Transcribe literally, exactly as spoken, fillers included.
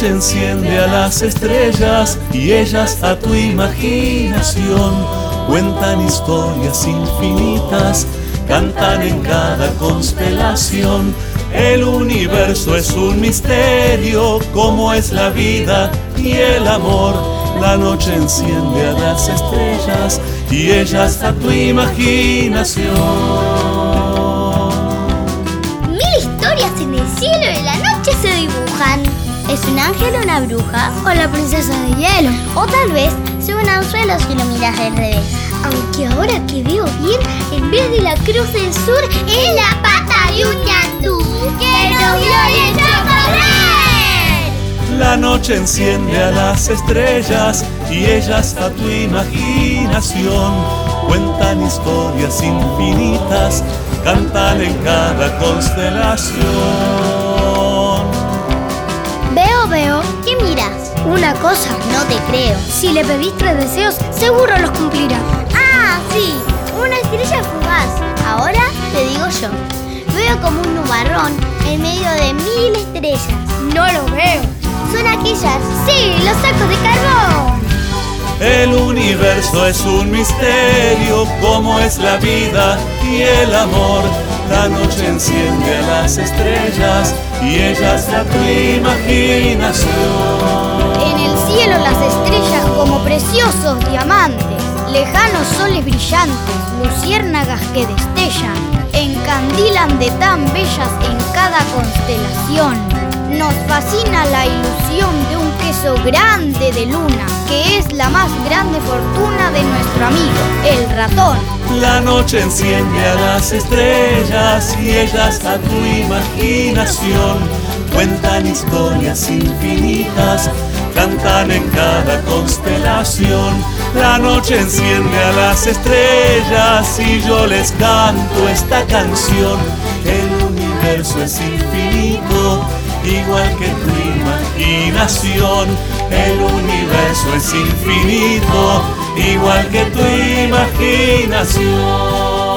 noche enciende a las estrellas y ellas a tu imaginación cuentan historias infinitas, cantan en cada constelación. El universo es un misterio, como es la vida y el amor. La noche enciende a las estrellas y ellas a tu imaginación. Mil historias en el cielo de la noche se dibujan. ¿Es un ángel o una bruja? ¿O la princesa de hielo? O tal vez sea un anzuelo si lo miras del revés. Aunque ahora que veo bien, en vez de la cruz del sur, es la pata de un ñandú que nos dio el chocolate. La noche enciende a las estrellas y ellas a tu imaginación cuentan historias infinitas, cantan en cada constelación. Veo, veo. ¿Qué miras? Una cosa. No te creo. Si le pedís tres deseos, seguro los cumplirá. Ah, sí, una estrella fugaz. Ahora te digo yo. Veo como un nubarrón en medio de mil estrellas. No lo veo. Son aquellas, sí, los sacos de carbón. El universo es un misterio, como es la vida y el amor. La noche enciende a las estrellas y ellas a tu imaginación. En el cielo las estrellas como preciosos diamantes, lejanos soles brillantes, luciérnagas que destellan, encandilan de tan bellas en cada constelación. Nos fascina la ilusión de un queso grande de luna, que es la más grande fortuna de nuestro amigo, el ratón. La noche enciende a las estrellas y ellas a tu imaginación cuentan historias infinitas, cantan en cada constelación. La noche enciende a las estrellas y yo les canto esta canción. El universo es infinito, igual que tu imaginación. El universo es infinito, igual que tu imaginación.